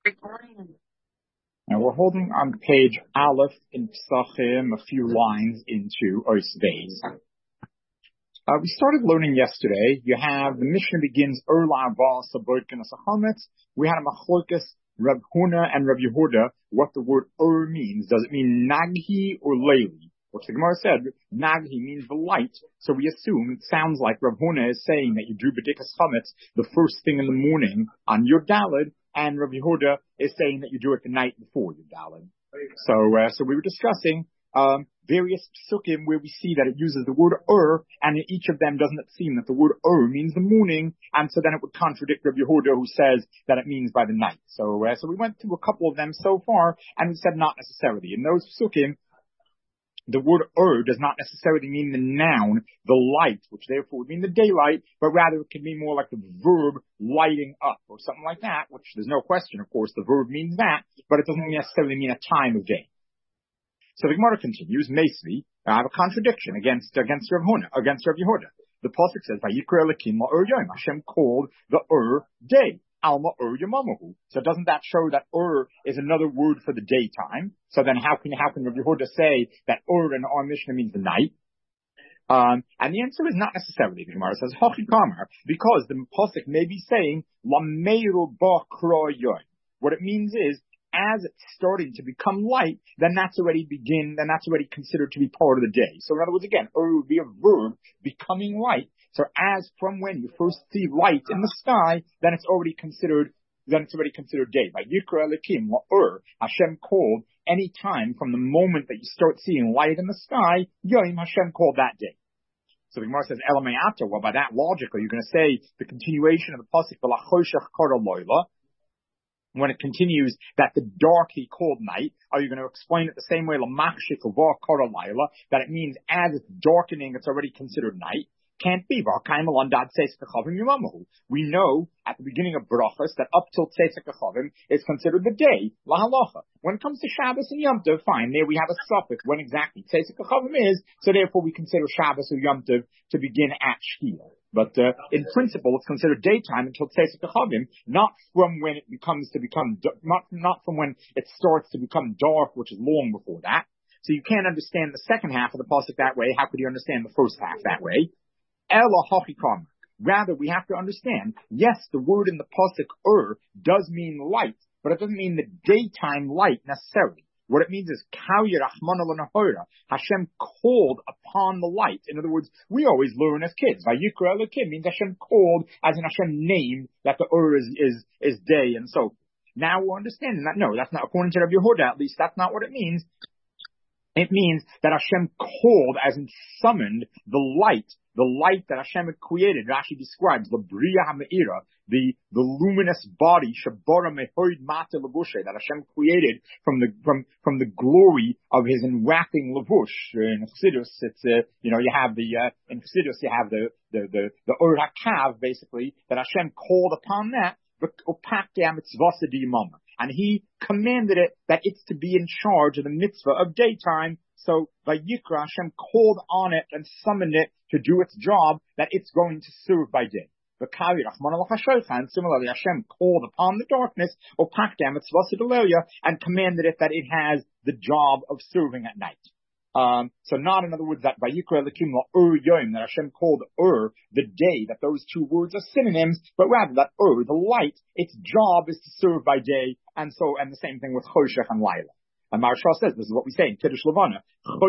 Now we're holding on page Aleph in Psachim, a few lines into Ois Beis. We started learning yesterday. You have the Mishnah begins Erla Abal Saborkin Asachametz. We had a machlokes Reb Huna and Reb Yehuda what the word means. Does it mean Naghi or Leili? Which the Gemara said Naghi means the light. So we assume it sounds like Reb Huna is saying that you do B'dikas Chametz the first thing in the morning on your Daled, and Reb Yehuda is saying that you do it the night before your Daled. So we were discussing various psukim where we see that it uses the word and in each of them doesn't it seem that the word means the morning, and so then it would contradict Rabbi Yehuda who says that it means by the night. So we went through a couple of them so far, and we said not necessarily. In those psukim, the word does not necessarily mean the noun, the light, which therefore would mean the daylight, but rather it can mean more like the verb lighting up or something like that, which there's no question, of course, the verb means that, but it doesn't necessarily mean a time of day. So the Gemara continues, Mesvi, I have a contradiction against Rav Huna, against Rav Yehuda. The pasuk says, Vayikra Elokim la'ur yom, Hashem called the day. Alma Yamamuhu. So doesn't that show that is another word for the daytime? So then how can Rabbi Yehuda say that in our Mishnah means the night? And the answer is not necessarily. The Gemara says Hachi Kamar, because the pasuk may be saying Lameiru ba kra yoy. What it means is, as it's starting to become light, then that's already considered to be part of the day. So in other words, again, would be a verb becoming light. So as from when you first see light in the sky, then it's already considered day. By Yikra Elikim la'ur, Hashem called any time from the moment that you start seeing light in the sky, Yom Hashem called that day. So the Gemara says Elamei Ata. Well, by that logic, you're going to say the continuation of the pasuk V'lachoshech kara loyla. When it continues that the dark he called night, are you going to explain it the same way Lamachshik Uvah kara layla, that it means as it's darkening, it's already considered night? Can't be. We know at the beginning of brachas that up till Tzeitzek HaChavim is considered the day, la halacha. When it comes to Shabbos and Yom Tov, fine, there we have a suffix when exactly Tzeitzek HaChavim is, so therefore we consider Shabbos or Yom Tov to begin at Shkia. But in principle, it's considered daytime until Tzeitzek HaChavim, not from when it not from when it starts to become dark, which is long before that. So you can't understand the second half of the pasuk that way. How could you understand the first half that way? Rather, we have to understand, yes, the word in the pasuk does mean light, but it doesn't mean the daytime light necessarily. What it means is Hashem called upon the light. In other words, we always learn as kids. Vayikra Elokim means Hashem called, as in Hashem named that the is day and so forth. Now we're understanding that no, that's not according to Rabbi Yehuda. At least that's not what it means. It means that Hashem called, as in summoned, the light that Hashem had created. Rashi describes the Bria HaMe'ira, the luminous body, Shabara Mehoid Mata Levushe, that Hashem created from the glory of his enwrapping levush. In Chassidus, it's you have in Chassidus you have the Or HaKav, basically, that Hashem called upon that, and he commanded it that it's to be in charge of the mitzvah of daytime. So Vayikra, Hashem called on it and summoned it to do its job that it's going to serve by day. And similarly, Hashem called upon the darkness, and commanded it that it has the job of serving at night. So not in other words that Vayikra Elokim la'ur yom, that Hashem called the day, that those two words are synonyms, but rather that the light, its job is to serve by day, and the same thing with Choshech and Laila. And Maharsha says, this is what we say in Kiddush Levana,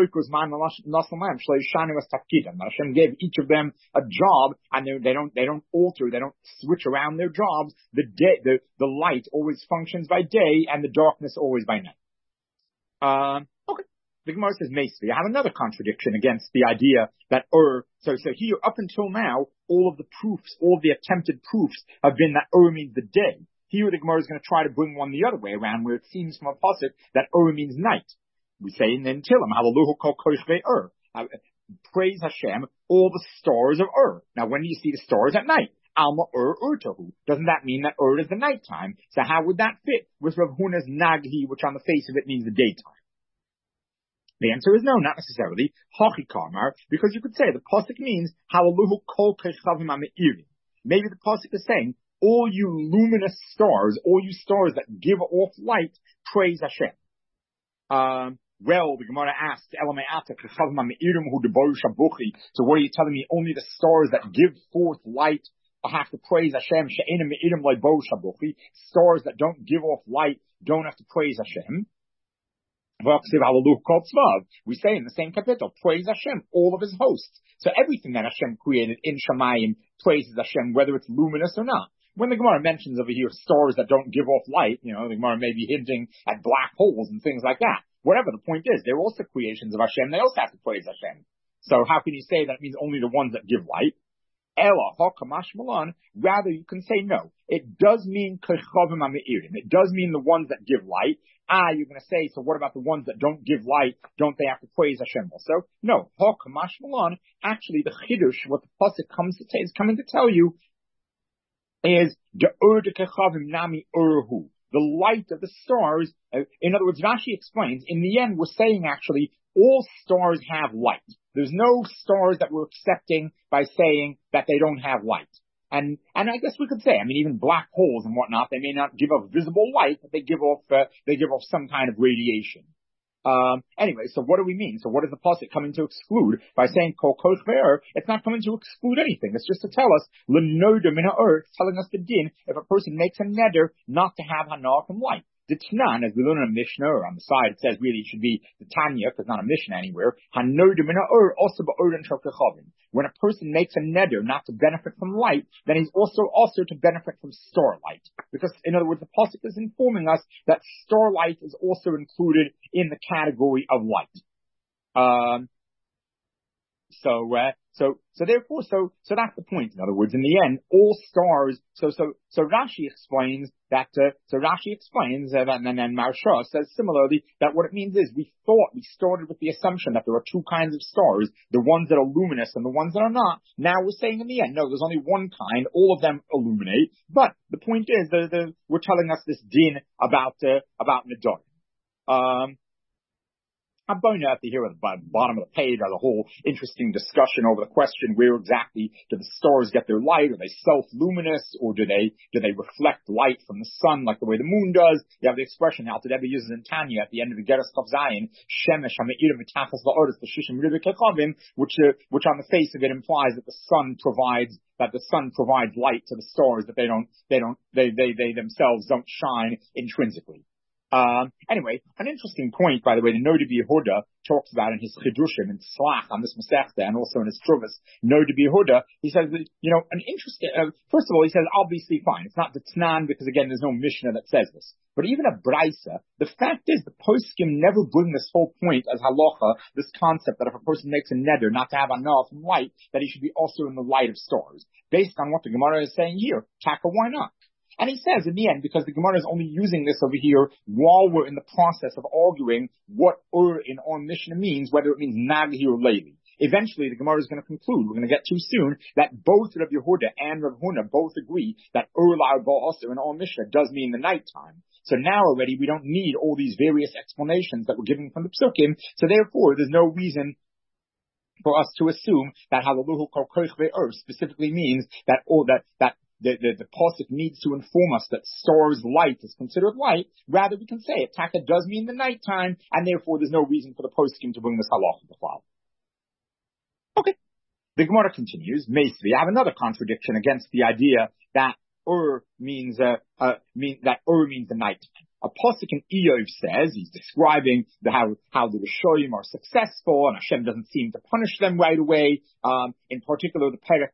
that Hashem gave each of them a job, and they don't alter, they don't switch around their jobs. The light always functions by day, and the darkness always by night. Okay. The Gemara says, Mesvi, I have another contradiction against the idea that so here, up until now, all of the attempted proofs have been that means the day. Here the Gemara is going to try to bring one the other way around, where it seems from a pasuk that means night. We say in Tehillim, Hallelujah kol koshvei praise Hashem, all the stars of Now when do you see the stars? At night. Alma urtahu. Doesn't that mean that is the nighttime? So how would that fit with Rav Huna's Naghi, which on the face of it means the daytime? The answer is no, not necessarily. Hachi Kamar, because you could say the pasuk means Hallelujah kol kechavim ame'irim. Maybe the pasuk is saying all you luminous stars, all you stars that give off light, praise Hashem. Well, the Gemara asks, so what are you telling me? Only the stars that give forth light have to praise Hashem. Stars that don't give off light don't have to praise Hashem. We say in the same kapitel, praise Hashem, all of his hosts. So everything that Hashem created in Shamayim praises Hashem, whether it's luminous or not. When the Gemara mentions over here stars that don't give off light, the Gemara may be hinting at black holes and things like that. Whatever, the point is, they're also creations of Hashem. They also have to praise Hashem. So how can you say that it means only the ones that give light? Rather, you can say no. It does mean it does mean the ones that give light. You're going to say, so what about the ones that don't give light? Don't they have to praise Hashem also? No. Actually, the Chiddush, what the pasuk is coming to tell you, is the light of the stars. In other words, Rashi explains, in the end, we're saying actually all stars have light. There's no stars that we're accepting by saying that they don't have light. And I guess we could say, even black holes and whatnot, they may not give off visible light, but they give off some kind of radiation. Anyway, so what do we mean? So what is the pasuk coming to exclude by saying kol koch ve'er? It's not coming to exclude anything. It's just to tell us l'noda min ha'or, telling us the din if a person makes a neder not to have hana from light. The Tanan, as we learn in a Mishnah, or on the side, it says really it should be the Tanya, because not a Mishnah anywhere. Hanoda min ha'or also ba'orin shokechavim. When a person makes a neder not to benefit from light, then he's also to benefit from starlight. Because, in other words, the pasuk is informing us that starlight is also included in the category of light. So that's the point. In other words, in the end, all stars. So Rashi explains that. And then Maharsha says similarly that what it means is we started with the assumption that there are two kinds of stars, the ones that are luminous and the ones that are not. Now we're saying in the end, no, there's only one kind. All of them illuminate. But the point is, we're telling us this din about Nidar. I'm going to have to hear at the bottom of the page a whole interesting discussion over the question, where exactly do the stars get their light? Are they self-luminous, or do they reflect light from the sun like the way the moon does? You have the expression Alter Rebbe uses in Tanya at the end of the Geras Chav Zayin, Shemesh HaMe'ir Mitachas La'oretz B'Shishim Ribei Kechavim, which on the face of it implies that the sun provides light to the stars, that they themselves don't shine intrinsically. Anyway, an interesting point, by the way, the Noda B'Yehuda talks about in his Chidushim and Slach on this Masechta, and also in his Truvas, Noda B'Yehuda, he says that, an interesting, first of all, he says, obviously fine. It's not the Tnan, because again, there's no Mishnah that says this. But even a Braisa, the fact is, the poskim never bring this whole point as halacha, this concept that if a person makes a neder not to have anah from light, that he should be also in the light of stars. Based on what the Gemara is saying here, taka, why not? And he says in the end, because the Gemara is only using this over here while we're in the process of arguing what in our Mishnah means, whether it means Naghi or Leili. Eventually, the Gemara is going to conclude, we're going to get too soon, that both Rav Yehuda and Rav Huna both agree that La'ar Ba'aser in our Mishnah does mean the nighttime. So now already we don't need all these various explanations that we're giving from the Psukim, so therefore there's no reason for us to assume that Halaluhu Kol Koich Ve'er specifically means that the pasuk needs to inform us that stars' light is considered light. Rather, we can say it. Taka does mean the nighttime, and therefore there's no reason for the poskim to bring this halacha b'chlal. Okay. The Gemara continues. Meisvi, I have another contradiction against the idea that means the night. A pasuk in Iyov says, he's describing how the Rishoyim are successful and Hashem doesn't seem to punish them right away. In particular, the perek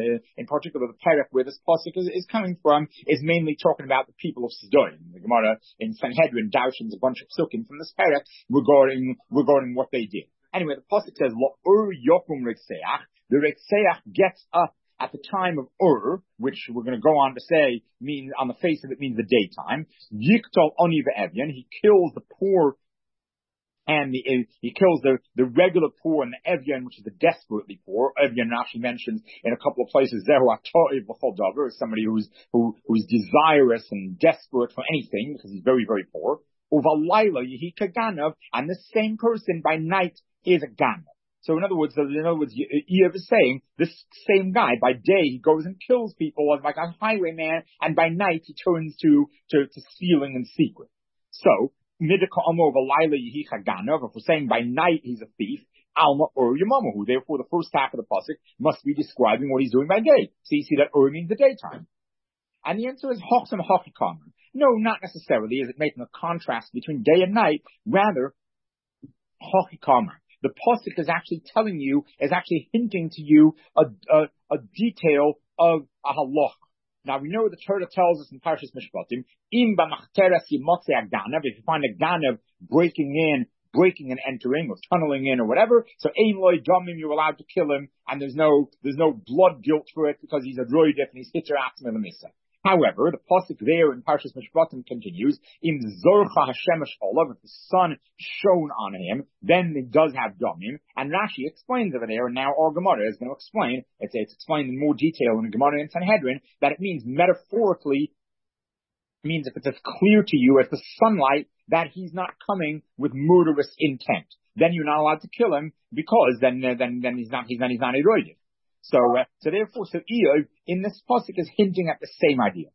where this pasuk is coming from is mainly talking about the people of Sidon. The Gemara in Sanhedrin darshans a bunch of psukim from this perek regarding what they did. Anyway, the pasuk says, La'ur yokum Reitzeach. The Reitzeach gets up at the time of which we're going to go on to say means, on the face of it, means the daytime. Yiktol oni ve'evyan, he kills the poor and he kills the regular poor and the evyan, which is the desperately poor. Evyan actually mentions in a couple of places zehu atoiv b'chol davar, somebody who's desirous and desperate for anything because he's very, very poor. Uvalayla yehi kaganav, and the same person by night is a ganav. So in other words, Eov is saying this same guy, by day he goes and kills people as like a highwayman, and by night he turns to stealing in secret. So, Midika Amo Valayla Yehi Chaganav, if we're saying by night he's a thief, Alma Ur Yamamahu, therefore the first half of the pasuk must be describing what he's doing by day. So you see that Ur means the daytime. And the answer is Hochsam Hochikam. No, not necessarily is it making a contrast between day and night, rather Hochikam. The pasuk is actually telling you, is actually hinting to you a detail of a halacha. Now we know the Torah tells us in Parshas Mishpatim, im b'machteres yimotze aganav, if you find a ganav breaking and entering, or tunneling in, or whatever, so ein loy damim, you're allowed to kill him, and there's no blood guilt for it because he's a droidef and he's hitcher atzma l'misa. However, the pasuk there in Parshas Mishpatim continues, im zorcha hashemesh olav, if the sun shone on him, then it does have damim, and Rashi explains over there, and now our Gemara is going to explain, it's explained in more detail in the Gemara in Sanhedrin, that it means metaphorically, means if it's as clear to you as the sunlight that he's not coming with murderous intent, then you're not allowed to kill him, because then he's not a roidiv. So therefore, Eov in this pasuk is hinting at the same idea.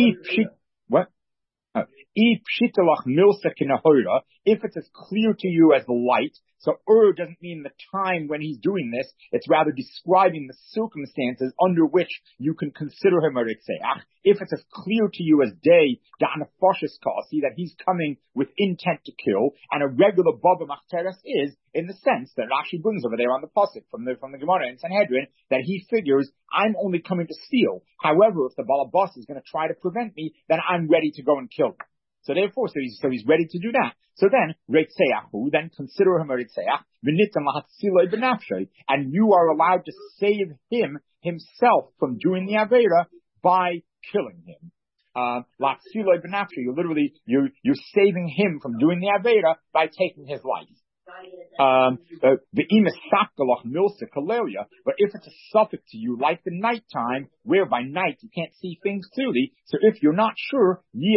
If it's as clear to you as the light, so doesn't mean the time when he's doing this, it's rather describing the circumstances under which you can consider him a ritzeach. If it's as clear to you as day, that he's coming with intent to kill, and a regular baba machteres is, in the sense that Rashi brings over there on the pasuk from the Gemara in Sanhedrin, that he figures, I'm only coming to steal. However, if the balabas is going to try to prevent me, then I'm ready to go and kill him. So therefore, he's ready to do that. So then, Reitzeahu, then consider him a Reitzeach, and you are allowed to save himself from doing the Avera by killing him. You're saving him from doing the Avera by taking his life. But if it's a suffix to you, like the nighttime, where by night you can't see things clearly, so if you're not sure, then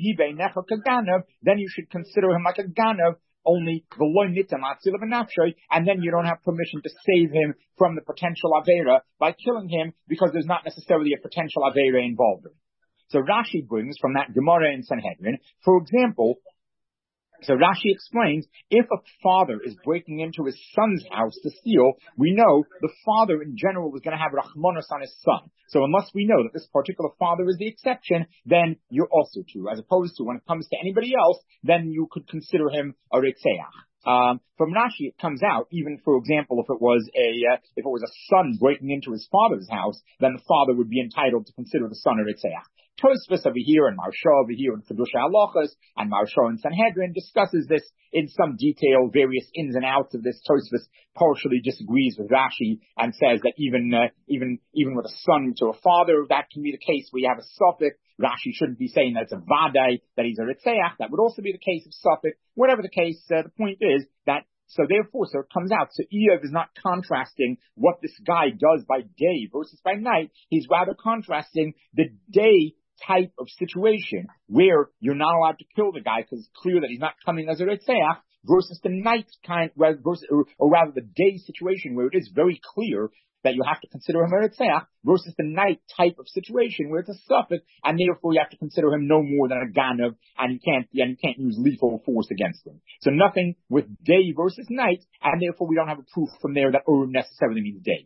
you should consider him like a ganav, only and then you don't have permission to save him from the potential avera by killing him, because there's not necessarily a potential avera involved. So Rashi brings from that Gemara in Sanhedrin, for example, so Rashi explains, if a father is breaking into his son's house to steal, we know the father in general is going to have rachmanos on his son. So unless we know that this particular father is the exception, then you're also true. As opposed to when it comes to anybody else, then you could consider him a ritzeach. From Rashi it comes out, even for example, if it was a son breaking into his father's house, then the father would be entitled to consider the son a ritzeach. Tosfos over here and Marsha over here in Chiddushei Halachos and Marsha in Sanhedrin discusses this in some detail, various ins and outs of this. Tosfos partially disagrees with Rashi and says that even with a son to a father, that can be the case where you have a suffix. Rashi shouldn't be saying that it's a vadai, that he's a ritzeach. That would also be the case of suffix. Whatever the case, the point is that so it comes out. So Eov is not contrasting what this guy does by day versus by night. He's rather contrasting the day type of situation where you're not allowed to kill the guy because it's clear that he's not coming as a ritzeach, versus the night kind, or rather the day situation where it is very clear that you have to consider him a ritzeach, versus the night type of situation where it's a suffix, and therefore you have to consider him no more than a ganav, and you can't use lethal force against him. So nothing with day versus night, and therefore we don't have a proof from there that Urim necessarily means day.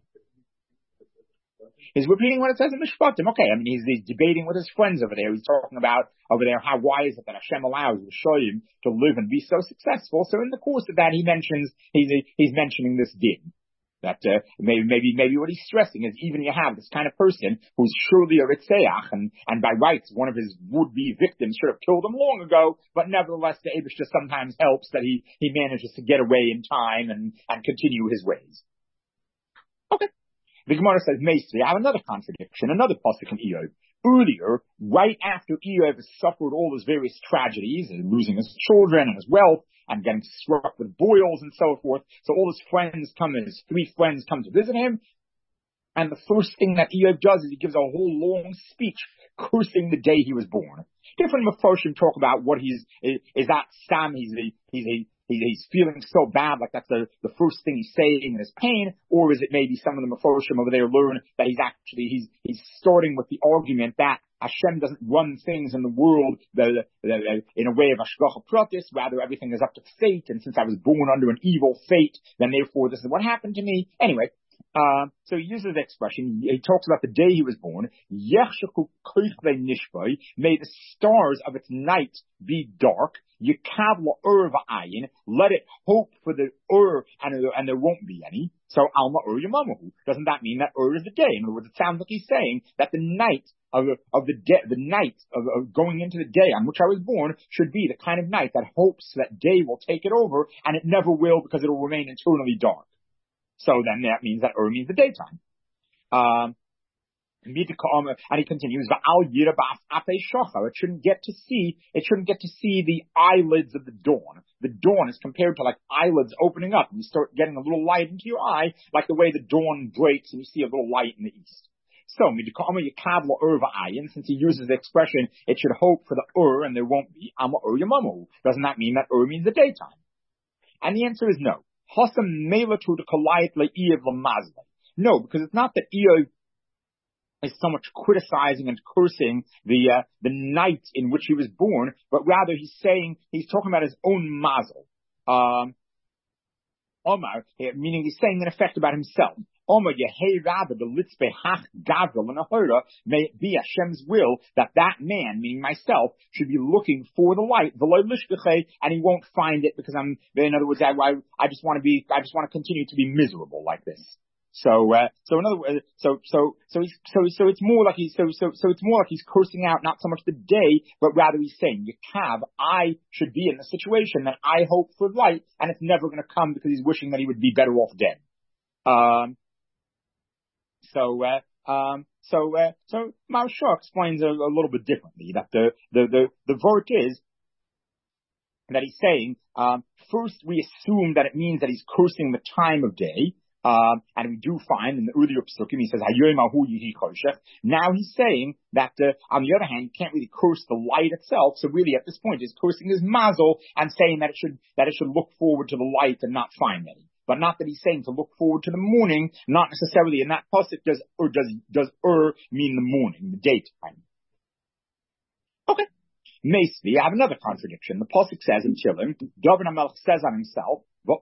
He's repeating what it says in Mishpatim. Okay, I mean, he's debating with his friends over there. He's talking about over there why is it that Hashem allows the Shoyim to live and be so successful. So in the course of that, he's mentioning this din. That maybe what he's stressing is, even you have this kind of person who's surely a ritzeach, and by rights one of his would-be victims should have killed him long ago, but nevertheless the Eibush just sometimes helps that he manages to get away in time and continue his ways. Okay. The Gemara says, Meisri, I have another contradiction, another pasuk in Eov. Earlier, right after Eov has suffered all his various tragedies, and losing his children and his wealth, and getting struck with boils and so forth, so all his three friends come to visit him, and the first thing that Eov does is he gives a whole long speech cursing the day he was born. Different Mephoshim talk about what he's that Sam, he's he's feeling so bad, like that's the first thing he's saying in his pain, or is it maybe some of the Meforshim over there learn that he's starting with the argument that Hashem doesn't run things in the world in a way of Hashgacha Pratis, rather everything is up to fate, and since I was born under an evil fate, then therefore this is what happened to me. Anyway, so he uses the expression, he talks about the day he was born, Yechshaku Koichle Nishboi, may the stars of its night be dark, Yekav La'ur V'ayin, let it hope for the Ur, and there won't be any. So Alma Ur Yamamu. Doesn't that mean that Ur is the day? In other words, it sounds like he's saying that the night of going into the day on which I was born should be the kind of night that hopes that day will take it over, and it never will because it will remain eternally dark. So then that means that Ur means the daytime. And he continues, it shouldn't get to see the eyelids of the dawn. The dawn is compared to like eyelids opening up, and you start getting a little light into your eye, like the way the dawn breaks and you see a little light in the east. So, since he uses the expression, it should hope for the Ur and there won't be, doesn't that mean that Ur means the daytime? And the answer is no. No, because it's not that Eov is so much criticizing and cursing the night in which he was born, but rather he's talking about his own mazel. Omar, meaning he's saying in effect about himself. Omar Yehei Rabba, the Litzbe Hach Gavril and Ahura, may it be Hashem's will that man, meaning myself, should be looking for the light, and he won't find it because in other words, I just want to continue to be miserable like this. So in other words, so it's more like he's cursing out not so much the day, but rather he's saying, I should be in the situation that I hope for light, and it's never going to come because he's wishing that he would be better off dead. So Maharsha explains a little bit differently that the vort is that he's saying, first we assume that it means that he's cursing the time of day. And we do find in the earlier psukim, he says, now he's saying that, on the other hand, you can't really curse the light itself. So really at this point, he's cursing his mazel and saying that it should look forward to the light and not find any. But not that he's saying to look forward to the morning, not necessarily in that pasuk does mean the morning, the daytime. Okay. Basically, I have another contradiction. The pasuk says in Tehillim, David HaMelech says on himself,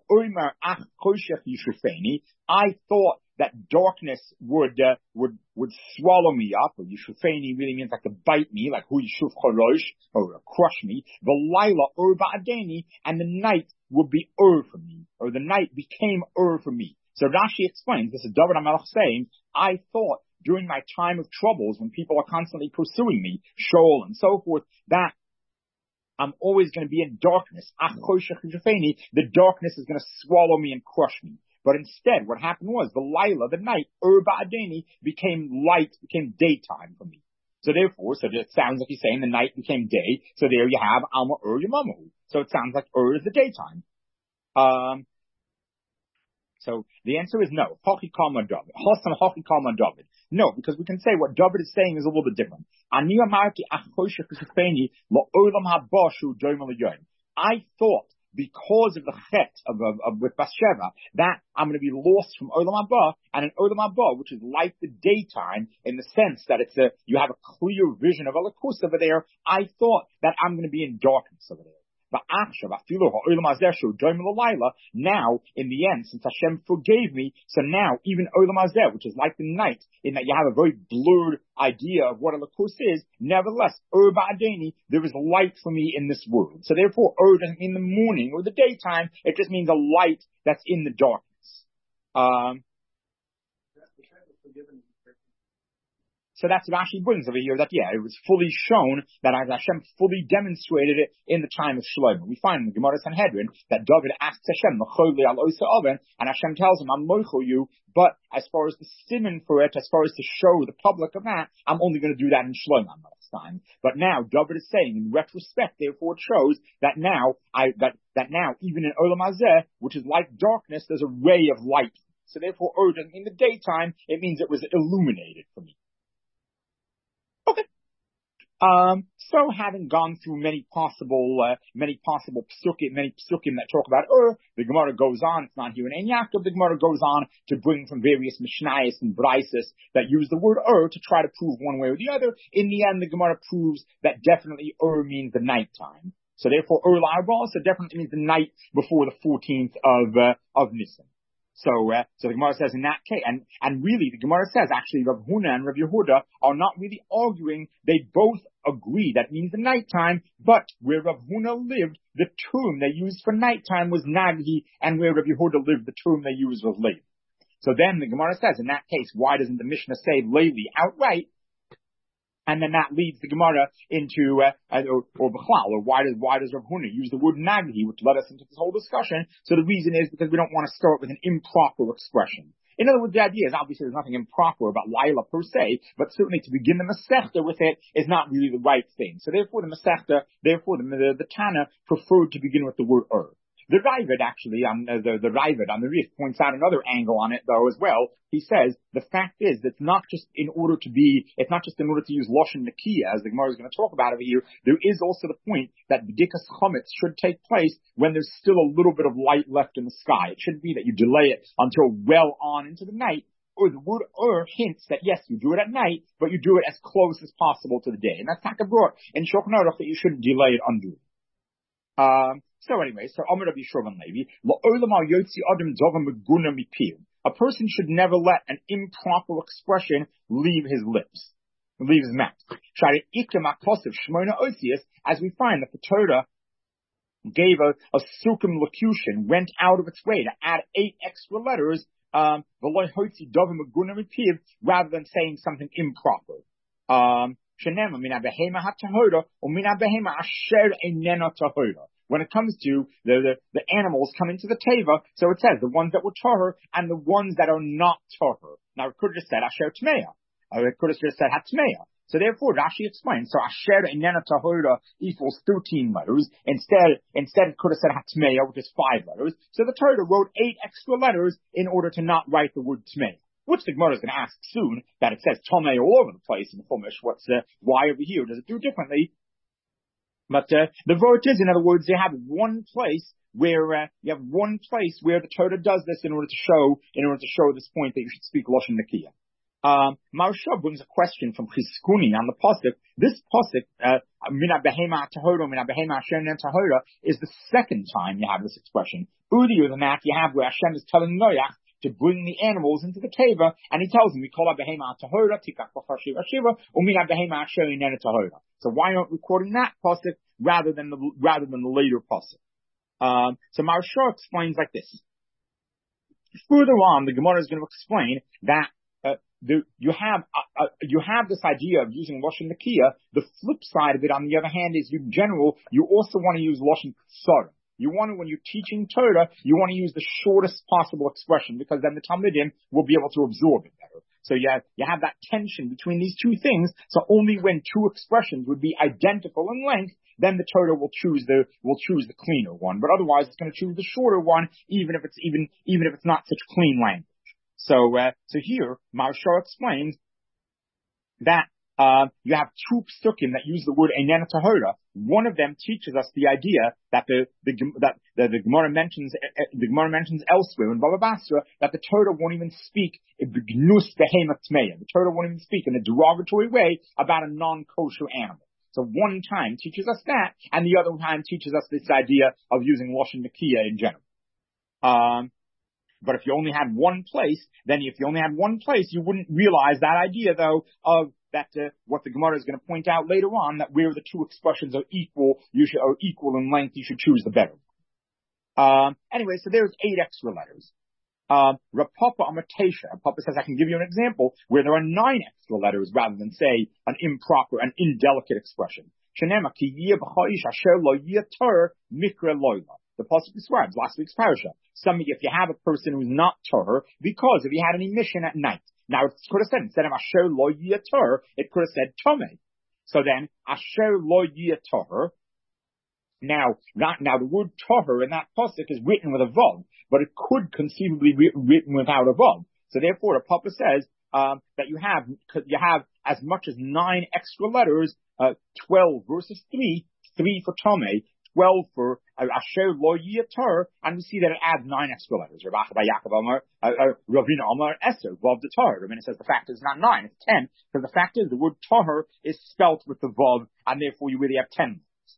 I thought that darkness would swallow me up, or Yishufeni really means like to bite me, like hu yishuf chorosh, or crush me. V'layla ur ba'adeni, and the night would be for me, or the night became for me. So Rashi explains, this is David HaMelech saying, I thought during my time of troubles, when people are constantly pursuing me, Shaul and so forth, that I'm always going to be in darkness. The darkness is going to swallow me and crush me. But instead, what happened was the Laila, the night, Ba'adeni, became light, became daytime for me. So therefore, it sounds like he's saying the night became day. So there you have Alma Yamamu. So it sounds like is the daytime. So the answer is no. No, because we can say what David is saying is a little bit different. I thought because of the chet with Bathsheba that I'm going to be lost from Olam Haba, and in Olam Haba, which is like the daytime in the sense that you have a clear vision of Elokus over there, I thought that I'm going to be in darkness over there. Now, in the end, since Hashem forgave me, so now even Olam Hazeh, which is like the night, in that you have a very blurred idea of what a lakus is, nevertheless, Ba'adeni, there is light for me in this world. So therefore, doesn't mean the morning or the daytime, it just means a light that's in the darkness. So that's Rashi brings over here that, it was fully shown that Hashem fully demonstrated it in the time of Shlomo. We find in the Gemara Sanhedrin that David asks Hashem, and Hashem tells him, I'm moichel you, but as far as the siman for it, as far as to show the public of that, I'm only going to do that in Shlomo time. But now David is saying, in retrospect, therefore it shows that now, even in Olam Hazeh, which is like darkness, there's a ray of light. So therefore, doesn't mean the daytime, it means it was illuminated for me. Okay. So having gone through many possible psukim, that talk about the Gemara goes on, it's not here in Ein Yaakov, the Gemara goes on to bring from various Mishnayos and Braisos that use the word to try to prove one way or the other. In the end, the Gemara proves that definitely means the nighttime. So therefore, La'arba'ah, so definitely means the night before the 14th of Nisan. So the Gemara says in that case, and really the Gemara says actually Rav Huna and Rav Yehuda are not really arguing. They both agree that means the nighttime, but where Rav Huna lived, the term they used for nighttime was Nagi, and where Rav Yehuda lived, the term they used was Leil. So then the Gemara says in that case, why doesn't the Mishnah say Leili outright? And then that leads the Gemara into, or Bechlal, or why does Rav Huna use the word Nagi, which led us into this whole discussion? So the reason is because we don't want to start with an improper expression. In other words, the idea is obviously there's nothing improper about Laila per se, but certainly to begin the Masechta with it is not really the right thing. So therefore the Masechta, the Tana preferred to begin with the word The Raavad actually, the Raavad on the Rif points out another angle on it though as well. He says the fact is that it's not just in order to use Lashon Nakiya, as the Gemara is going to talk about over here. There is also the point that B'dikas Chometz should take place when there's still a little bit of light left in the sky. It shouldn't be that you delay it until well on into the night. Or the word hints that yes, you do it at night, but you do it as close as possible to the day. And that's Taka brought in Shulchan Aruch that you shouldn't delay it unduly. So anyway, Amar Rabbi Shimon Levi, a person should never let an improper expression leave his lips, leave his mouth. As we find that the Torah gave a circumlocution, went out of its way to add 8 extra letters, rather than saying something improper. When it comes to the animals coming to the teva, so it says the ones that were tahor and the ones that are not tahor. Now it could have just said asher tmeya, or it could have just said hatmeya. So therefore, Rashi explains, so asher inena tahora equals 13 letters. Instead it could have said hatmeya, which is 5 letters. So the Torah wrote 8 extra letters in order to not write the word tmeya. Which the Gemara is going to ask soon, that it says Tomei all over the place in the Chumash. Why over here does it do differently? But the vote is, in other words, you have one place where the Torah does this in order to show this point that you should speak Lashon Nakiya. Maharsha brings a question from Chizkuni on the pasuk. This pasuk, Mina behema tahora, Mina behema Hashem tahora, is the second time you have this expression. Earlier than that, you have where Hashem is telling Noach to bring the animals into the teva, and he tells them, "We call behema tahora, tikach b'chashiv ashiva, umina behema asher inena tahora." So why aren't we quoting that pasuk rather than the later pasuk? So Maharsha explains like this. Further on, the Gemara is going to explain that you have this idea of using Lashon Nakiya. The flip side of it, on the other hand, is in general you also want to use Lashon Ksara. You want to, when you're teaching Torah, you want to use the shortest possible expression, because then the Talmidim will be able to absorb it better. So you have that tension between these two things. So only when 2 expressions would be identical in length, then the Torah will choose the cleaner one. But otherwise, it's going to choose the shorter one, even if it's not such clean language. So here, Maharsha explains that you have 2 psukim that use the word Einena Tahora. One of them teaches us the idea that the Gemara mentions elsewhere in Baba Basra that the Torah won't even speak b'gnus behema tmeya. The Torah won't even speak in a derogatory way about a non-kosher animal. So one time teaches us that, and the other time teaches us this idea of using Lashon Nakiya in general. But if you only had one place, you wouldn't realize that idea, though, of that what the Gemara is going to point out later on, that where the 2 expressions are equal in length, you should choose the better. Anyway, so there's 8 extra letters. Rav Papa Amatesha. Papa says I can give you an example where there are 9 extra letters rather than say an improper, an indelicate expression. Shenema ki yeh b'cha'ish asher lo yitar mikra loyla. The pasuk describes last week's parasha. If you have a person who's not tahor, because if he had an emission at night. Now it could have said, instead of asher lo yitar, it could have said tomei. So then asher lo yitar. Now the word tahor in that pasuk is written with a vav, but it could conceivably be written without a vav. So therefore, the Papa says that you have as much as 9 extra letters 12 versus 3 for Tomei, 12 for Asher Lo Yitar, and we see that it adds 9 extra letters. Rav Acha bar Yaakov Amar, Ravina Amar Eser, Vav the Tar. Ravina says the fact is not 9, it's 10, because the fact is the word Tahar is spelt with the Vav, and therefore you really have 10.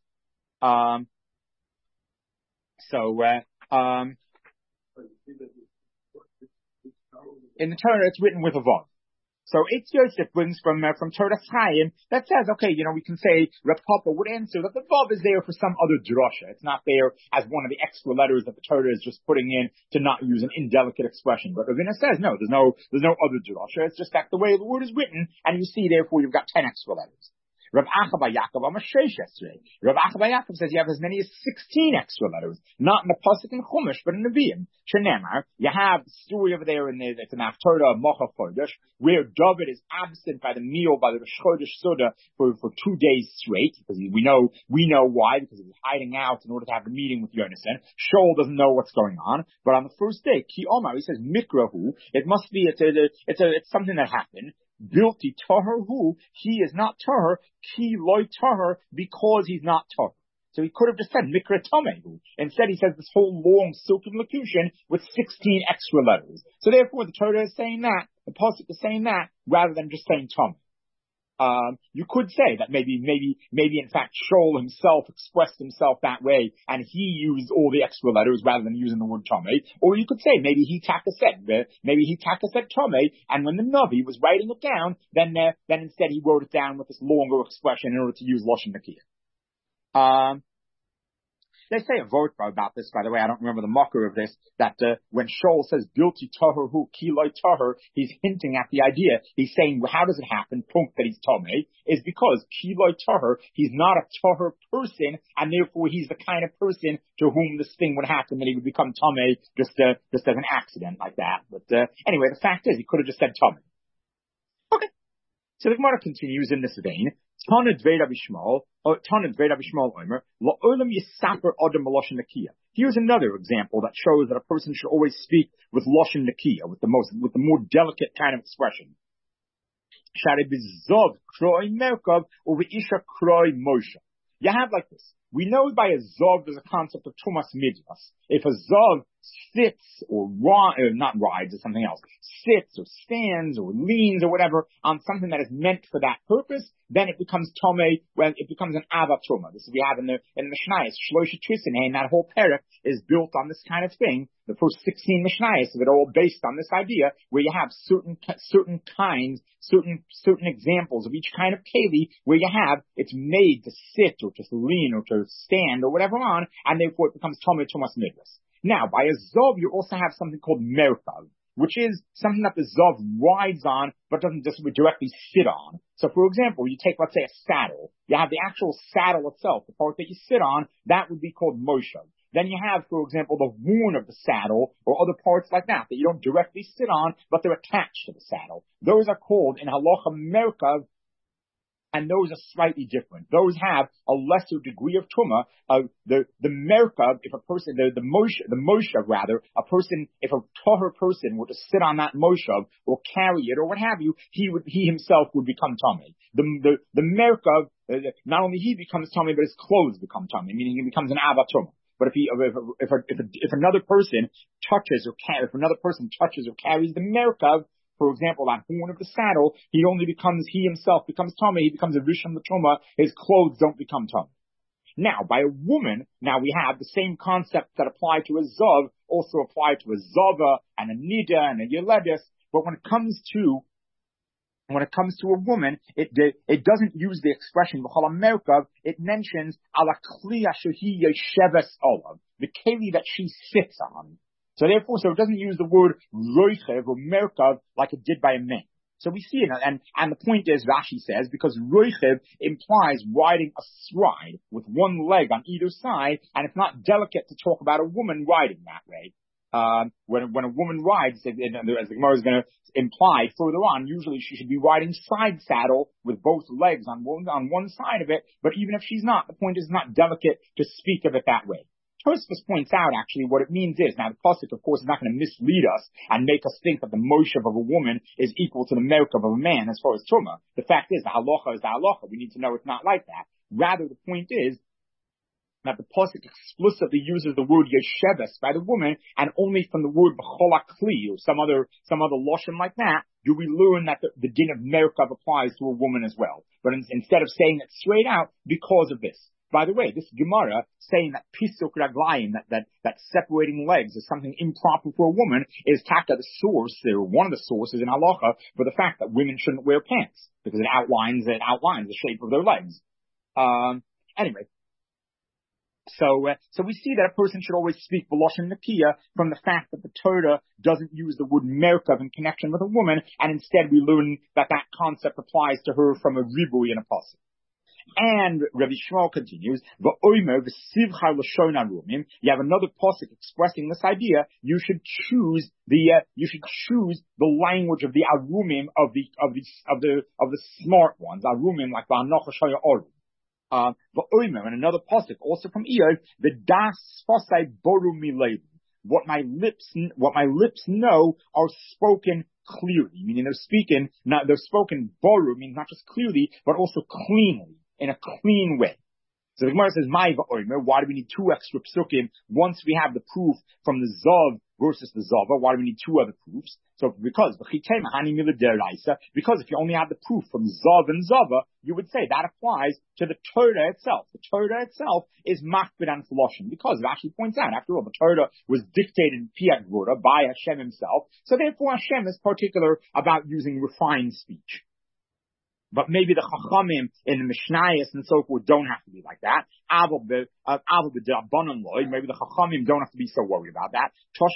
In the Torah, it's written with a Vav. So Eitz Yosef brings from Torah Chaim that says, okay, we can say Rav Papa would answer that the Vav is there for some other drasha. It's not there as one of the extra letters that the Torah is just putting in to not use an indelicate expression. But Ravina says, no, there's no other drasha. It's just that the way the word is written, and you see, therefore, you've got 10 extra letters. Rav Acha bar Yaakov Amar Sheish yesterday. Rav Acha bar Yaakov says you have as many as 16 extra letters, not in the pasuk in Chumash, but in Nevi'im. Shenemar, you have the story over there it's an Haftarah of Mocha Chodesh, where David is absent by the meal by the Rosh Chodesh Suda for 2 days straight, because we know why, because he was hiding out in order to have the meeting with Yonasan. Shaul doesn't know what's going on, but on the first day, Ki Omar, he says Mikrahu, it must be it's something that happened. Bilti tahar hu, he is not tahar, ki loy tahar, because he's not tahar. So he could have just said mikra tamehu. Instead he says this whole long silken locution with 16 extra letters. So therefore the Torah is saying that, the pasuk is saying that, rather than just saying tameh. You could say that maybe in fact Shaul himself expressed himself that way and he used all the extra letters rather than using the word Tomei. Or you could say maybe he taka said Tomei, and when the Navi was writing it down, then instead he wrote it down with this longer expression in order to use Lashon Nakiya. They say a vote about this, by the way. I don't remember the mocker of this, that when Shaul says Bilti Tahar Hu Kiloi Tahar, he's hinting at the idea. He's saying, well, how does it happen, Punk, that he's Tomei, is because Kiloi Tahar, he's not a Tahar person, and therefore he's the kind of person to whom this thing would happen, that he would become Tomei just as an accident like that. But anyway, the fact is, he could have just said Tomei. Okay. So the Gemara continues in this vein. Here's another example that shows that a person should always speak with Lashon Nakiya, with the more delicate kind of expression. You have like this. We know by a Zov there's a concept of Tumas Midyas. If a Zov sits or not rides or something else, sits or stands or leans or whatever on something that is meant for that purpose, then it becomes Tomei, when it becomes an Ava Truma. This is we have in the Mishnayos, Shloisha Trisanein, that whole parak is built on this kind of thing. The first 16 Mishnayos are all based on this idea, where you have certain examples of each kind of keli, where you have, it's made to sit or to lean or to stand or whatever on, and therefore it becomes Tomei Tumas Midyas. Now, by a Zov, you also have something called Merkav, which is something that the Zov rides on, but doesn't just directly sit on. So, for example, you take, let's say, a saddle. You have the actual saddle itself, the part that you sit on, that would be called Moshav. Then you have, for example, the horn of the saddle, or other parts like that you don't directly sit on, but they're attached to the saddle. Those are called, in Halacha, Merkav, and those are slightly different. Those have a lesser degree of Tumah. The Merkav, if a person, the Moshav rather, if a Tahar person were to sit on that Moshav, or carry it, or what have you, he himself would become Tomei. The Merkav, not only he becomes Tomei, but his clothes become Tomei, meaning he becomes an Ava Tumah. But if another person touches or carries the Merkav, for example, that horn of the saddle, he himself becomes Tomei, he becomes a Rishon L'Tumah, his clothes don't become Tomei. Now, by a woman, we have the same concepts that apply to a Zav, also apply to a Zava, and a Nida, and a Yeledis, but when it comes to a woman, it doesn't use the expression V'chol Merkav, it mentions ala kli shehi yesheves olav, the keli that she sits on. So therefore, it doesn't use the word roichev or merkav like it did by a man. So we see it, and the point is, Rashi says, because roichev implies riding astride with one leg on either side, and it's not delicate to talk about a woman riding that way. When a woman rides, as the Gemara is going to imply further on, usually she should be riding side saddle with both legs on one side of it, but even if she's not, the point is not delicate to speak of it that way. Tosfos points out actually what it means is, now the pasuk of course is not going to mislead us and make us think that the moshev of a woman is equal to the merkav of a man as far as Tumah. The fact is, the halacha is the halacha. We need to know it's not like that. Rather, the point is that the pasuk explicitly uses the word yesheves by the woman, and only from the word b'cholakli or some other lashon like that do we learn that the din of merkav applies to a woman as well. But instead of saying it straight out, because of this. By the way, this Gemara saying that pisuk raglayim, that separating legs is something improper for a woman, is taka the source, or one of the sources in halacha for the fact that women shouldn't wear pants because it outlines the shape of their legs. Anyway. So we see that a person should always speak b'loshen nakiya from the fact that the Torah doesn't use the word merkav in connection with a woman, and instead we learn that concept applies to her from a ribui in a pasuk. And Rabbi Shmuel continues, "V'oimer v'sivcha l'shon arumim." You have another pasuk expressing this idea. You should choose the language of the arumim of the smart ones. Arumim like v'anocha shaya oru. And another pasuk also from Iyov, the das fasai boru milev. What my lips know are spoken clearly, meaning they're spoken boru, means not just clearly, but also cleanly, in a clean way. So the Gemara says, why do we need two extra psukim once we have the proof from the Zav versus the Zava? Why do we need two other proofs? So because if you only have the proof from Zav and Zava, you would say that applies to the Torah itself. The Torah itself is makbid and philosophy, because it actually points out, after all, the Torah was dictated in Piat Gvura by Hashem himself, so therefore Hashem is particular about using refined speech. But maybe the Chachamim in the Mishnayos and so forth don't have to be like that. Maybe the Chachamim don't have to be so worried about that.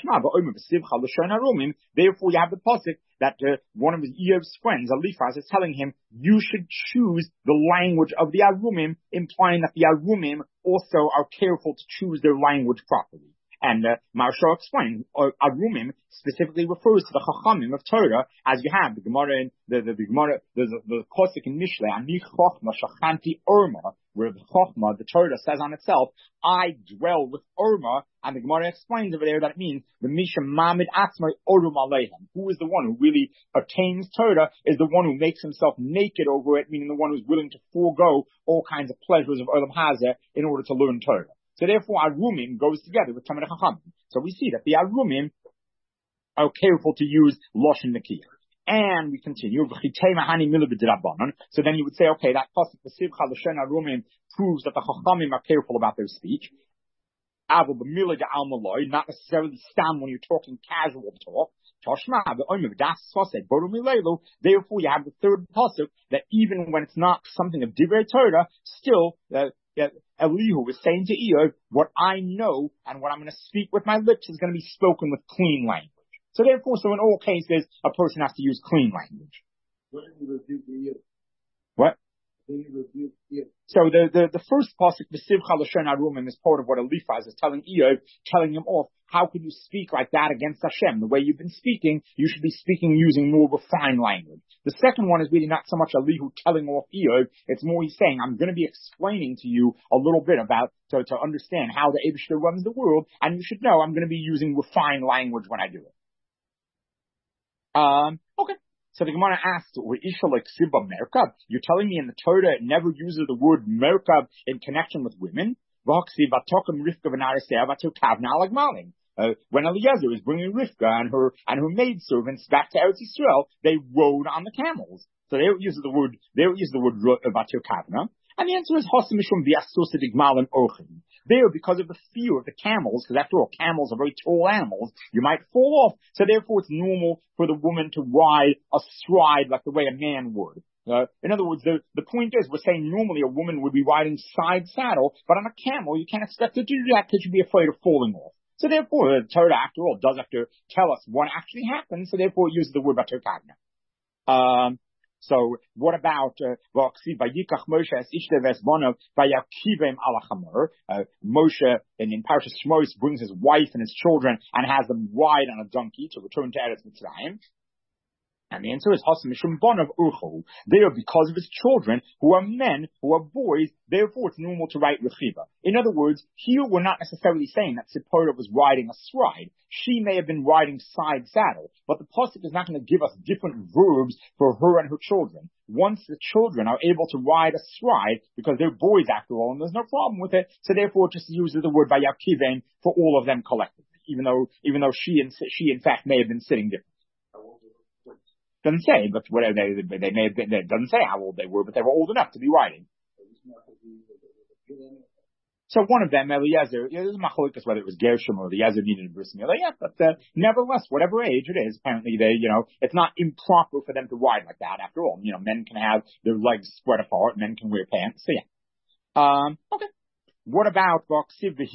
Therefore, you have the pasuk that one of Iyov's friends, Eliphaz, is telling him, you should choose the language of the Arumim, implying that the Arumim also are careful to choose their language properly. And Maharsha explained, Arumim specifically refers to the Chachamim of Torah, as you have the Gemara in the Gemara, the Kosik in Mishle, Ani Chochma Shachanti Urma, where the Chochma, the Torah says on itself, I dwell with Urma, and the Gemara explains over there that it means the Misha Mamid Atzmai Urum Alehem. Who is the one who really attains Torah is the one who makes himself naked over it, meaning the one who's willing to forego all kinds of pleasures of Olam Hazeh in order to learn Torah. So therefore, Arumim goes together with Talmidei Chachamim. So we see that the Arumim are careful to use Loshen Nakiya. And we continue. So then you would say, okay, that pasuk V'sivcha l'shon Arumim proves that the Chachamim are careful about their speech. Not necessarily stam when you're talking casual talk. Therefore, you have the third pasuk that even when it's not something of Divrei Torah, still Elihu was saying to Iyov, what I know and what I'm going to speak with my lips is going to be spoken with clean language. So therefore, in all cases, a person has to use clean language. What? So the first pasuk, V'sivcha l'shon arumim, is part of what Eliphaz is telling Iyov, telling him off. How could you speak like that against Hashem? The way you've been speaking, you should be speaking using more refined language. The second one is really not so much Elihu telling off Iyov, it's more he's saying, I'm going to be explaining to you a little bit about, to understand how the Eibishter runs the world, and you should know I'm going to be using refined language when I do it. Okay. So the Gemara asks, you're telling me in the Torah it never uses the word merkab in connection with women? When Eliezer is bringing Rivka and her maidservants back to Eretz Yisrael, they rode on the camels. So they don't use the word Vatir Kavna. And the answer is Hosimishum Biasusa Digmal and Orchim. There, because of the fear of the camels, because after all, camels are very tall animals, you might fall off. So therefore, it's normal for the woman to ride astride like the way a man would. In other words, the point is, we're saying normally a woman would be riding side saddle, but on a camel, you can't expect her to do that because you'd be afraid of falling off. So therefore, the Torah, after all, does have to tell us what actually happened, so therefore it uses the word Vatir Kavna. So what about Moshe and in Parashas Shmos brings his wife and his children and has them ride on a donkey to return to Eretz Mitzrayim. And the answer is Hasim Mishum Bonav Urchu. They are because of his children, who are men, who are boys, therefore it's normal to write Rechiva. In other words, here we're not necessarily saying that Sipporah was riding a stride. She may have been riding side saddle, but the pasuk is not going to give us different verbs for her and her children. Once the children are able to ride a stride, because they're boys after all, and there's no problem with it, so therefore it just uses the word Vayakiven for all of them collectively, even though she in fact may have been sitting different. Doesn't say, but whatever they may have been. It doesn't say how old they were, but they were old enough to be riding. So one of them, Eliezer, there's a machlokas whether it was Gershom or Eliezer needed a bris milah. Yeah, but nevertheless, whatever age it is, apparently it's not improper for them to ride like that. After all, men can have their legs spread apart, men can wear pants. So yeah. Okay. What about what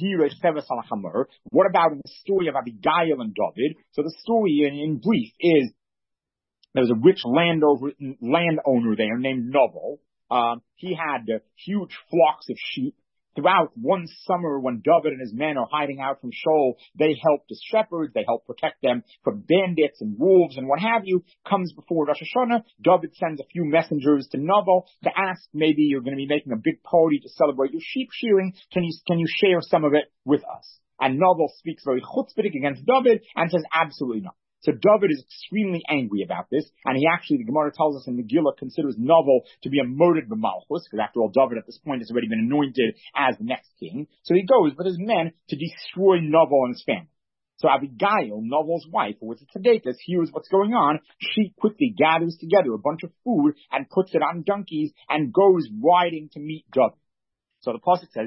about the story of Abigail and David? So the story in brief is, there was a rich landowner there named Novel. He had huge flocks of sheep. Throughout one summer, when David and his men are hiding out from Shaul, they helped as shepherds, they help protect them from bandits and wolves and what have you. Comes before Rosh Hashanah, David sends a few messengers to Novel to ask, maybe you're going to be making a big party to celebrate your sheep shearing. Can you share some of it with us? And Novel speaks very chutzpahdik against David and says absolutely not. So David is extremely angry about this, and he actually, the Gemara tells us in Megillah, considers Novel to be a moted b'malchus, because after all, David at this point has already been anointed as the next king. So he goes with his men to destroy Novel and his family. So Abigail, Novel's wife, who was a tzedekah, hears what's going on. She quickly gathers together a bunch of food and puts it on donkeys and goes riding to meet David. So the pasuk says,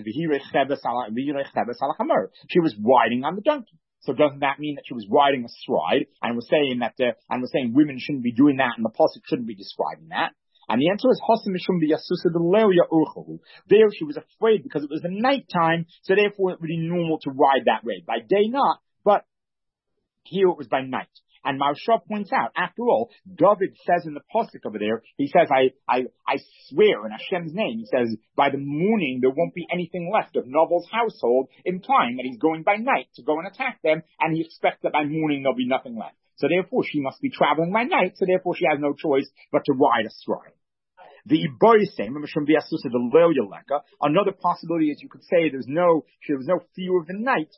she was riding on the donkey. So doesn't that mean that she was riding a stride? And we're saying women shouldn't be doing that, and the pasuk shouldn't be describing that. And the answer is Hasim Mishum B'Yasusa D'Leria Urchu. There she was afraid because it was the night time, so therefore it would be normal to ride that way. By day not, but here it was by night. And Maharsha points out, after all, David says in the pasuk over there, he says, I swear in Hashem's name, he says, by the morning there won't be anything left of Novel's household, implying that he's going by night to go and attack them, and he expects that by morning there'll be nothing left. So therefore she must be traveling by night, so therefore she has no choice but to ride a stride. Another possibility is you could say there was no fear of the night,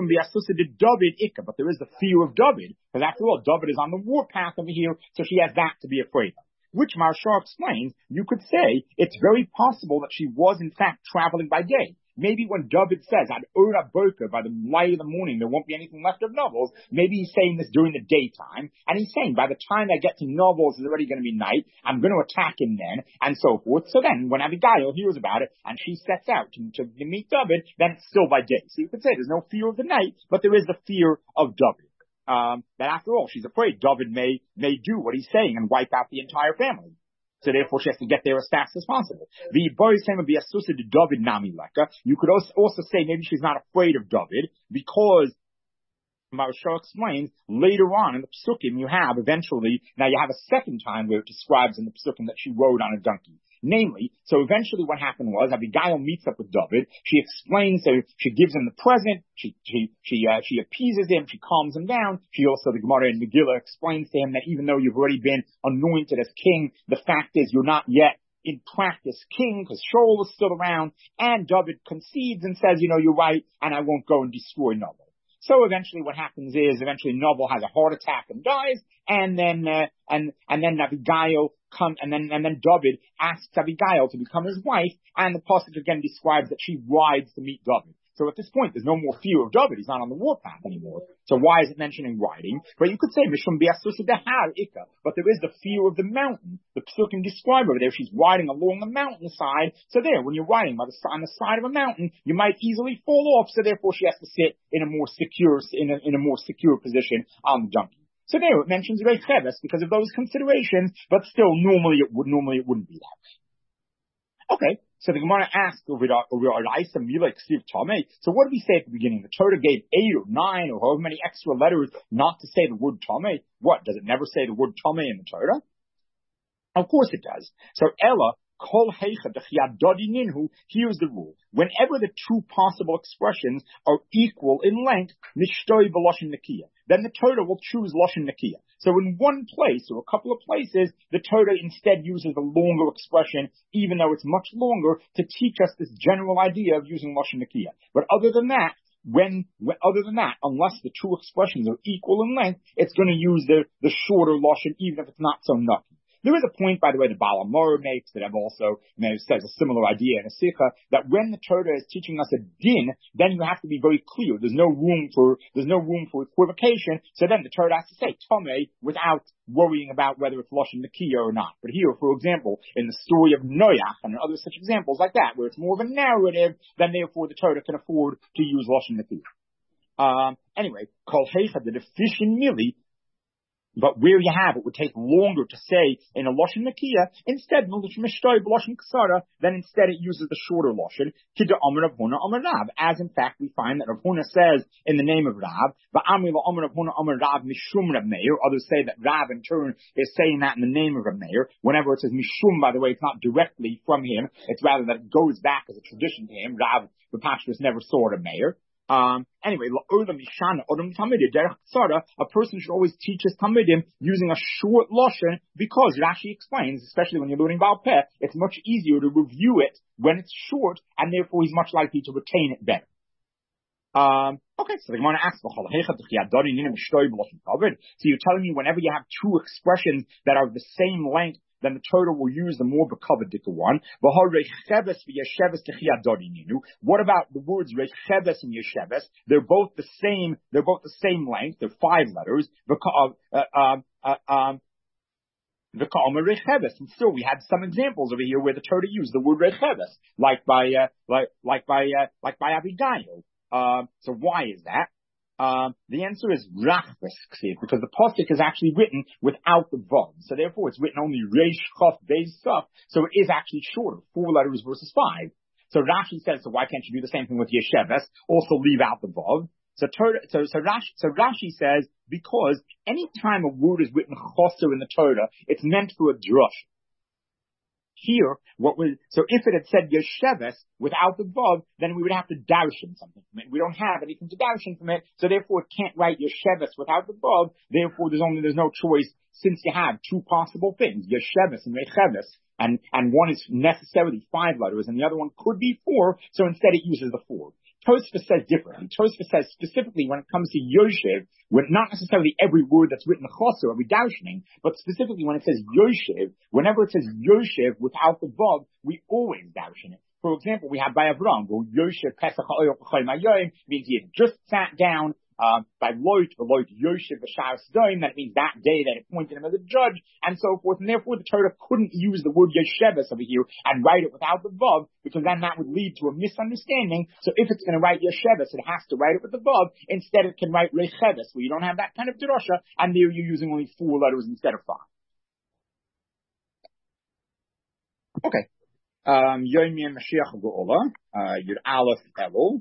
but there is the fear of David, because after all, David is on the warpath over here, so she has that to be afraid of. Which Maharsha explains, you could say it's very possible that she was in fact traveling by day. Maybe when David says, Ad Ora Boker, by the light of the morning, there won't be anything left of Novels, maybe he's saying this during the daytime, and he's saying, by the time I get to Novels, it's already going to be night, I'm going to attack him then, and so forth. So then, when Abigail hears about it, and she sets out to meet David, then it's still by day. So you could say there's no fear of the night, but there is the fear of David. That after all, she's afraid David may do what he's saying and wipe out the entire family. So therefore she has to get there as fast as possible. The boys saying would be asusa to David nami leka. You could also say maybe she's not afraid of David because Maharsha explains later on in the Psukim you have a second time where it describes in the Psukim that she rode on a donkey. Namely, so eventually what happened was Abigail meets up with David. She explains, so she gives him the present. She appeases him. She calms him down. She also, the Gemara in Megillah explains to him that even though you've already been anointed as king, the fact is you're not yet in practice king because Shaul is still around. And David concedes and says, you're right, and I won't go and destroy Novel. So eventually what happens is Novel has a heart attack and dies, and then Abigail and then David asks Abigail to become his wife, and the pasuk again describes that she rides to meet David. So at this point, there's no more fear of David. He's not on the warpath anymore. So why is it mentioning riding? But you could say Mishum Biasusa Dehar Ika. But there is the fear of the mountain. The Psukim describe over there. She's riding along the mountainside. So there, when you're riding on the side of a mountain, you might easily fall off. So therefore, she has to sit in a more secure position on the donkey. So there, it mentions Rei Cheves because of those considerations. But still, normally it wouldn't be that way. Okay. So the Gemara asks, so what did we say at the beginning? The Torah gave 8 or 9 or however many extra letters not to say the word Tameh. What? Does it never say the word Tameh in the Torah? Of course it does. So Ella, Kol heicha d'chiyadodi ninhu, here's the rule. Whenever the two possible expressions are equal in length, nishtoi b'loshin nekiya, then the Torah will choose loshin nekiya. So in one place, or a couple of places, the Torah instead uses the longer expression, even though it's much longer, to teach us this general idea of using loshin nekiya. But other than that, unless the two expressions are equal in length, it's going to use the shorter loshin, even if it's not so nucky. There is a point, by the way, the Baal HaMaor makes that I've also, says a similar idea in a sikha, that when the Torah is teaching us a din, then you have to be very clear. There's no room for equivocation. So then the Torah has to say Tomei without worrying about whether it's Lashon Nekiya or not. But here, for example, in the story of Noach and other such examples like that, where it's more of a narrative, then therefore the Torah can afford to use Lashon Nekiya. Anyway, Kol Heicha, the deficient mili, but where you have it would take longer to say in a Loshin Nekiya, instead, then instead it uses the shorter Loshin, Kida Amr of Huna Amr Rav, as in fact we find that Rav Huna says in the name of Rav, Amr of Huna Amr Rav Mishum Rav Meir, others say that Rav in turn is saying that in the name of Rav Meir. Whenever it says Mishum, by the way, it's not directly from him, it's rather that it goes back as a tradition to him. Rav, the Pashtus, never saw Rav Meir. Anyway, a person should always teach his Talmidim using a short lashon, because Rashi explains, especially when you're learning Baal Peh, it's much easier to review it when it's short, and therefore he's much likely to retain it better. Okay, so the Gemara asks, so you're telling me whenever you have two expressions that are the same length, then the Torah will use the more bekavadika one. What about the words recheves and yesheves? They're both the same length. They're 5 letters. And still, we had some examples over here where the Torah used the word recheves, like by Abigail. So why is that? The answer is rachbes, because the pasuk is actually written without the vav. So therefore it's written only reish, chaf, beis, saf. So it is actually shorter, 4 letters versus 5. So Rashi says, so why can't you do the same thing with yesheves? Also leave out the vav. So Rashi says, because any time a word is written choser in the Torah, it's meant for a drush. Here, so if it had said Yesheves without the vav, then we would have to darshan something from it. We don't have anything to darshan from it, so therefore it can't write Yesheves without the vav. Therefore, there's no choice, since you have 2 possible things, Yesheves and Recheves, and one is necessarily 5 letters, and the other one could be 4. So instead, it uses the 4. Tosfos says differently. Tosfos says specifically when it comes to Yoshev, when not necessarily every word that's written choser are we darshaning, but specifically when it says Yoshev, whenever it says Yoshev without the vav, we always darshan it. For example, we have by Avram, where Yoshev Pesach Ha'oyel B'chol Mayom means he had just sat down. By Loit Yoshev B'Shar Sdoim, that means that day that it appointed him as a judge, and so forth. And therefore, the Torah couldn't use the word Yesheves over here and write it without the vav, because then that would lead to a misunderstanding. So if it's going to write Yesheves, it has to write it with the vav. Instead, it can write Recheves, where you don't have that kind of drasha, and there you're using only 4 letters instead of 5. Okay. Yomi Mashiach Geola, Yud Aleph Elul.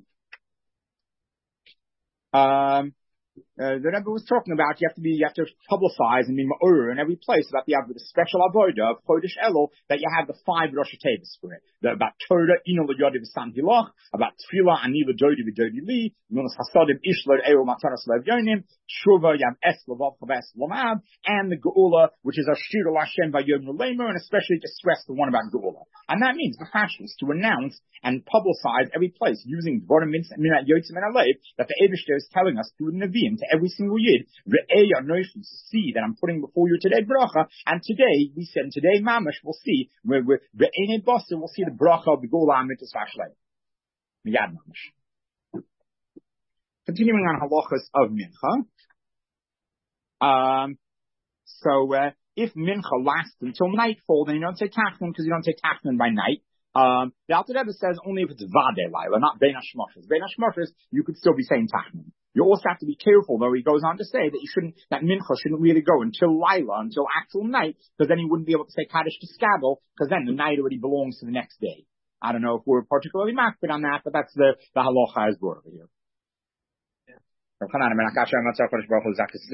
The Rebbe was talking about you have to publicize and be ma'ur in every place about the special avodah of Chodesh Elul, that you have the 5 Rosh Hashanah for it. About Torah, Ino L'Yodi V'San Hilach, about Tefillah, Ani L'Jodi V'Jodi Li, Nunas Hasadim, Ishlor, Eero Matanas Lev Yonim, Shuvah, Yam Es L'Vav Chaves L'Mab, and the Geula, which is Ashir L'Hashem V'Yom L'Lemer, and especially to stress the one about Geula. And that means the Hashis to announce and publicize every place using Dvorim Minat Yotzim and Alev, that the Eibishter is telling us through the Nevi'im to every single Yid, Re'ei Anoshim, see that I'm putting before you today bracha, and today, we said, today Mamash, we'll see, Re'ei Bossa, we'll see the bracha of the Geula Amitis Vashlei. Miyad Mamash. Continuing on halachas of Mincha. If Mincha lasts until nightfall, then you don't say Tachnon, because you don't say Tachnon by night. The Alter Rebbe says only if it's Vadei Laila, not Bein HaShmoshes. Bein HaShmoshes, you could still be saying Tachnon. You also have to be careful, though. He goes on to say that Mincha shouldn't really go until Laila, until actual night, because then he wouldn't be able to say Kaddish to Skabel, because then the night already belongs to the next day. I don't know if we're particularly makbid on that, but that's the halacha as brought over here.